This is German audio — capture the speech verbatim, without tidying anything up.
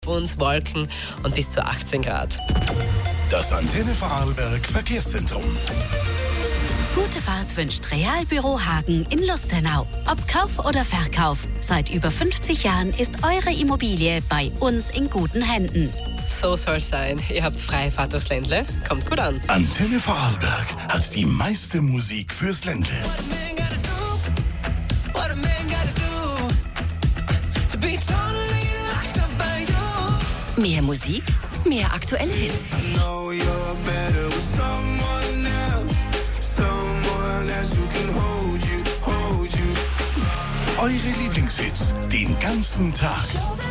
uns Wolken und bis zu achtzehn Grad. Das Antenne Vorarlberg Verkehrszentrum. Gute Fahrt wünscht Realbüro Hagen in Lustenau. Ob Kauf oder Verkauf, seit über fünfzig Jahren ist eure Immobilie bei uns in guten Händen. So soll's sein. Ihr habt freie Fahrt durchs Ländle. Kommt gut an. Antenne Vorarlberg hat die meiste Musik fürs Ländle. Mehr Musik, mehr aktuelle Hits. Eure Lieblingshits den ganzen Tag.